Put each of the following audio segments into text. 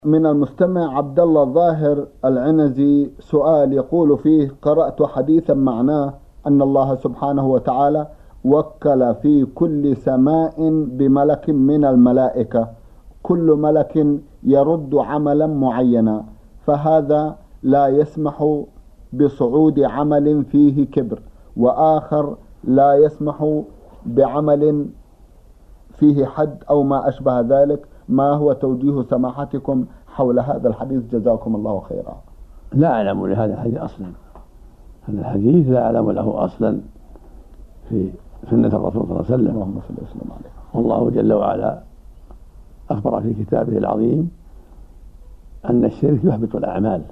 من المستمع عبد الله الظاهر العنزي سؤال يقول فيه: قرأت حديثا معناه أن الله سبحانه وتعالى وكل في كل سماء بملك من الملائكة، كل ملك يرد عملا معينا، فهذا لا يسمح بصعود عمل فيه كبر، وآخر لا يسمح بعمل فيه حد أو ما أشبه ذلك. ما هو توجيه سماحتكم حول هذا الحديث؟ جزاكم الله خيرا. لا أعلم لهذا الحديث أصلا، هذا الحديث لا أعلم له أصلا في سنة الرسول صلى الله عليه وسلم. اللهم صل وسلم عليه. والله جل وعلا أخبر في كتابه العظيم أن الشرك يحبط الأعمال،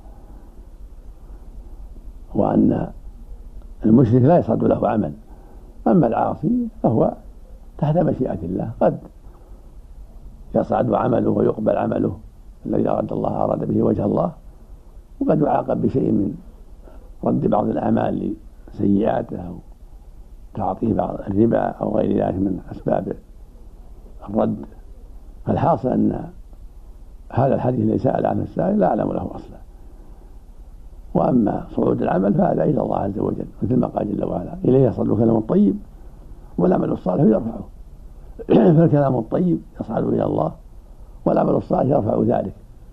وأن المشرك لا يصعد له عمل، أما العاصي فهو تحت مشيئة الله، قد يصعد عمله ويقبل عمله الذي أراد به وجه الله، وقد يعاقب بشيء من رد بعض الأعمال لسيئاته أو تعطيه بعض الربا أو غير ذلك من أسباب الرد. فالحاصل أن هذا الحديث الذي سأل عنه السائل لا أعلم له أصلا. وأما صعود العمل فهذا إلى الله عز وجل، مثل ما قال جل وعلا: إليه يصعد كلام الطيب والعمل الصالح يرفعه. فالكلام الطيب يصعد إلى الله، والعمل الصالح يرفع ذلك.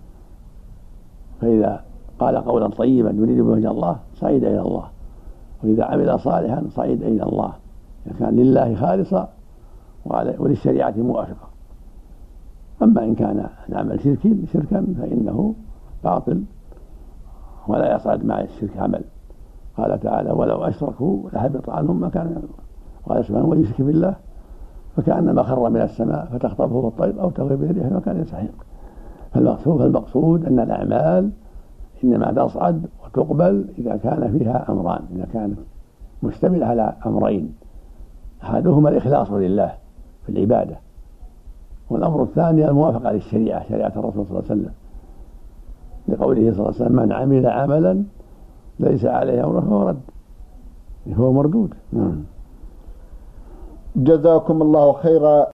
فإذا قال قولا طيبا يريد بوجه الله صعد إلى الله، وإذا عمل صالحا صعد إلى الله، إذا كان لله خالصا وللشريعة موافقة. أما إن كان العمل شركا فإنه باطل ولا يصعد مع الشرك عمل. قال تعالى: ولو أشركوا لحبط عنهم ما كانوا يعملون. قال سبحانه: ومن يشرك بالله فكأنما خر من السماء فتخطفه الطير أو تهوي به الريح مكان يسحق. فالمقصود أن الأعمال إنما تصعد وتقبل إذا كان فيها أمران، إذا كانت مشتملة على أمرين: أحدهما الإخلاص لله في العبادة، والأمر الثاني الموافقة للشريعة، شريعة الرسول صلى الله عليه وسلم، لقوله صلى الله عليه وسلم: من عمل عملا ليس عليه أمره فهو رد، هو مردود. جزاكم الله خيرا.